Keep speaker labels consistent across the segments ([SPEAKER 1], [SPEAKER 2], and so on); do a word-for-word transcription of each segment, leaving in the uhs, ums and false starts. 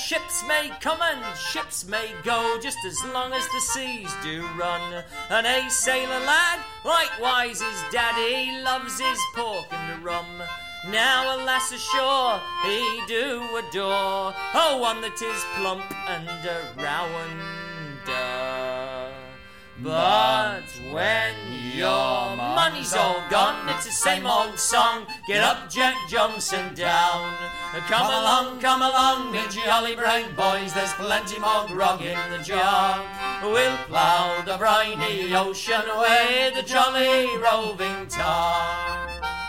[SPEAKER 1] ships may come and ships may go, just as long as the seas do run. And a sailor lad, likewise his daddy, loves his pork and rum. Now a lass ashore he do adore, oh, one that is plump and a rounder. But when your money's all gone, it's the same old song. Get up, Jack Johnson, down. Come along, come along, me jolly brown boys, there's plenty more grog in the jar. We'll plough the briny ocean away, the jolly roving tar.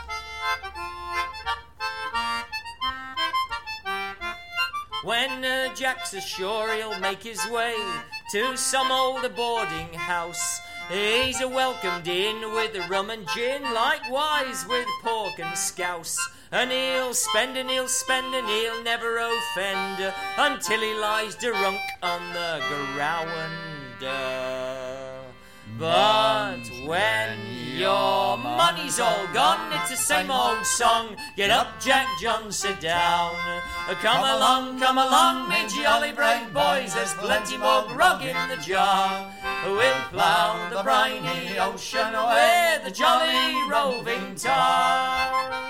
[SPEAKER 1] When uh, Jack's ashore, he'll make his way to some old boarding house. He's a welcomed in with rum and gin, likewise with pork and scouse. And he'll spend and he'll spend and he'll never offend until he lies drunk on the ground. But when your money's all gone, it's the same old song. Get up, Jack Johnson, down. Come along, come along, me jolly brown boys, there's plenty more grog in the jar. We'll plough the briny ocean away, the jolly roving tar.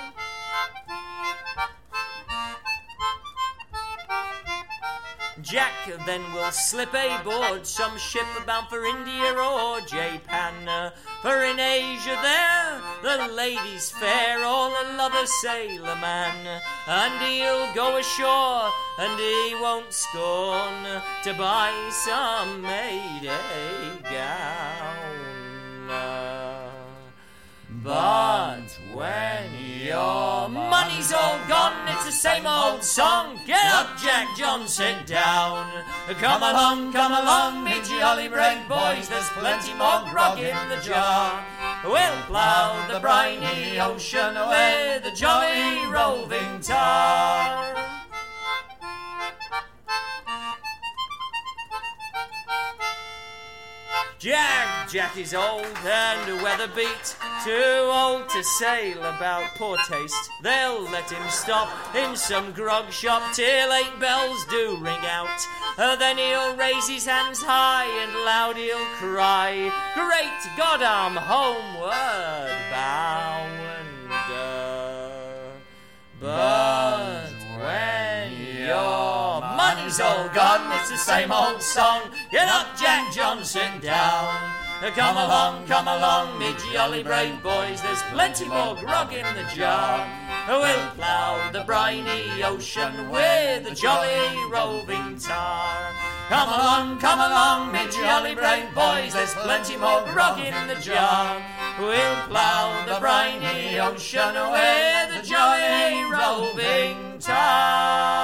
[SPEAKER 1] Jack then will slip aboard some ship bound for India or Japan. For in Asia there the ladies fair all love a sailor man. And he'll go ashore and he won't scorn to buy some Mayday gown. But when your money's all gone, it's the same old song. Get up, Jack Johnson, down. Come along, come along, me jolly brown boys, there's plenty more grog in the jar. We'll plough the briny ocean away, the jolly roving tar. Jack, Jack is old and weather beat, too old to sail about poor taste. They'll let him stop in some grog shop till eight bells do ring out. Uh, then he'll raise his hands high and loud he'll cry, great God, I'm homeward bound. Uh, but when your money's all gone, it's the same old song. Get up, Jack Johnson, down. Come along, come along, me jolly brown boys, there's plenty more grog in the jar. We'll plough the briny ocean with the jolly roving tar. Come along, come along, me jolly brown boys, there's plenty more grog in the jar. We'll plough the briny ocean with the jolly roving tar.